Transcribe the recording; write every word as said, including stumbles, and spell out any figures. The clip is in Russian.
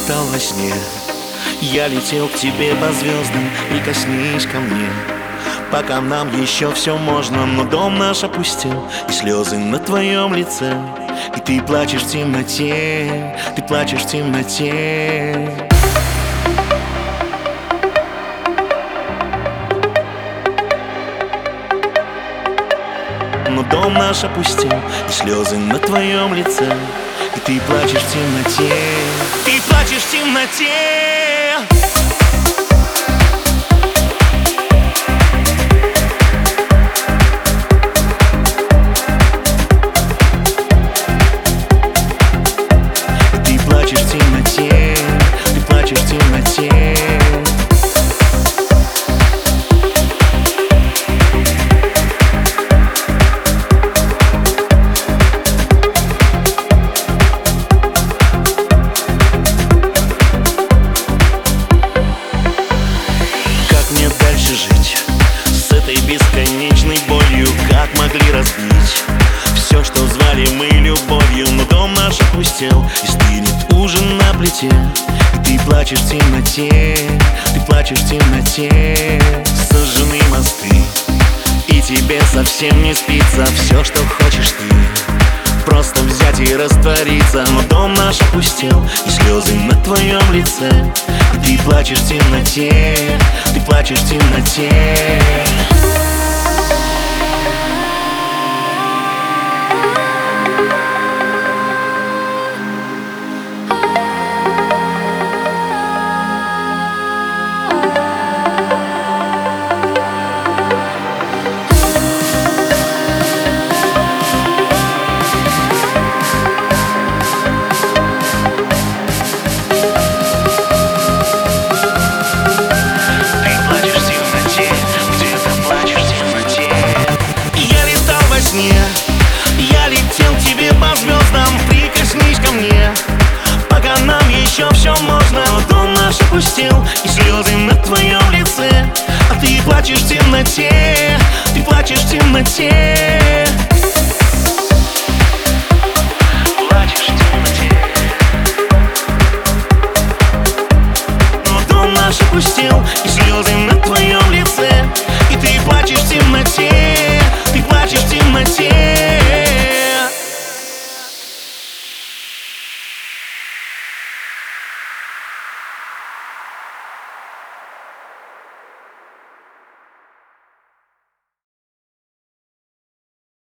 летал во сне, я летел к тебе по звездам, прикоснись ко мне. Пока нам еще все можно, но дом наш опустел, и слезы на твоем лице. И ты плачешь в темноте, ты плачешь в темноте. Но дом наш опустел, и слезы на твоем лице. И ты плачешь в темноте, ты плачешь в темноте. Бесконечной болью, как могли разбить все, что звали мы любовью. Но дом наш опустел, и стынет ужин на плите. И ты плачешь в темноте, ты плачешь в темноте. Сожжены мосты, и тебе совсем не спится. Все, что хочешь ты, просто взять и раствориться. Но дом наш опустел, и слезы на твоем лице. И ты плачешь в темноте, ты плачешь в темноте. Я летел к тебе по звездам, прикоснись ко мне. Пока нам еще все можно, но дом наш опустел, и слезы на твоем лице. А ты плачешь в темноте, ты плачешь в темноте. Плачешь в темноте. Но дом наш опустел, и слезы